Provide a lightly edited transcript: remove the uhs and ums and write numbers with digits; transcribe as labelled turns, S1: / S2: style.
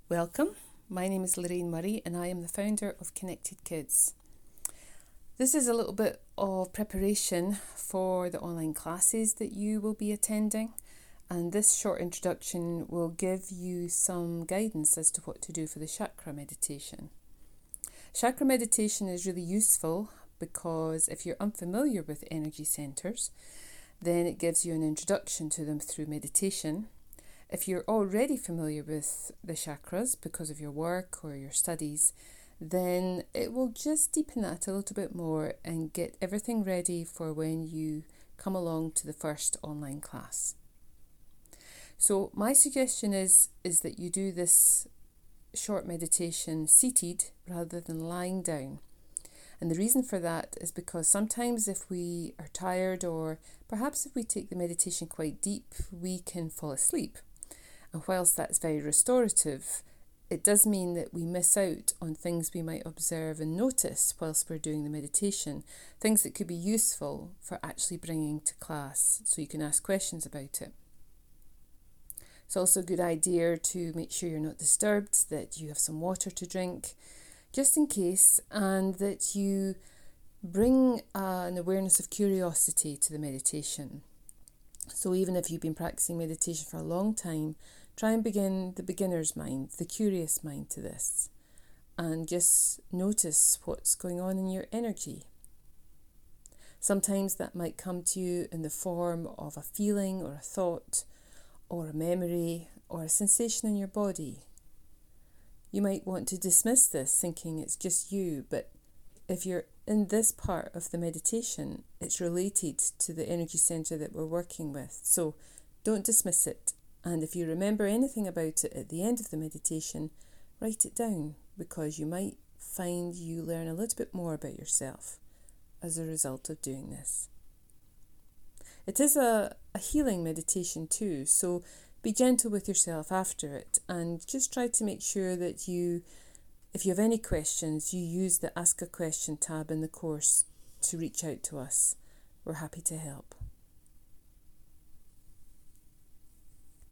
S1: Welcome. My name is Lorraine Murray and I am the founder of Connected Kids. This is a little bit of preparation for the online classes that you will be attending, and this short introduction will give you some guidance as to what to do for the chakra meditation. Chakra meditation is really useful because if you're unfamiliar with energy centers, then it gives you an introduction to them through meditation. If you're already familiar with the chakras because of your work or your studies, then it will just deepen that a little bit more and get everything ready for when you come along to the first online class. So my suggestion is that you do this short meditation seated rather than lying down. And the reason for that is because sometimes if we are tired, or perhaps if we take the meditation quite deep, we can fall asleep. And whilst that's very restorative, it does mean that we miss out on things we might observe and notice whilst we're doing the meditation, things that could be useful for actually bringing to class so you can ask questions about it. It's also a good idea to make sure you're not disturbed, that you have some water to drink, just in case, and that you bring an awareness of curiosity to the meditation. So even if you've been practicing meditation for a long time, try and begin the beginner's mind, the curious mind to this, and just notice what's going on in your energy. Sometimes that might come to you in the form of a feeling or a thought or a memory or a sensation in your body. You might want to dismiss this thinking it's just you, but if you're in this part of the meditation, it's related to the energy center that we're working with. So don't dismiss it. And if you remember anything about it at the end of the meditation, write it down, because you might find you learn a little bit more about yourself as a result of doing this. It is a healing meditation too, so be gentle with yourself after it, and just try to make sure that if you have any questions, you use the Ask a Question tab in the course to reach out to us. We're happy to help.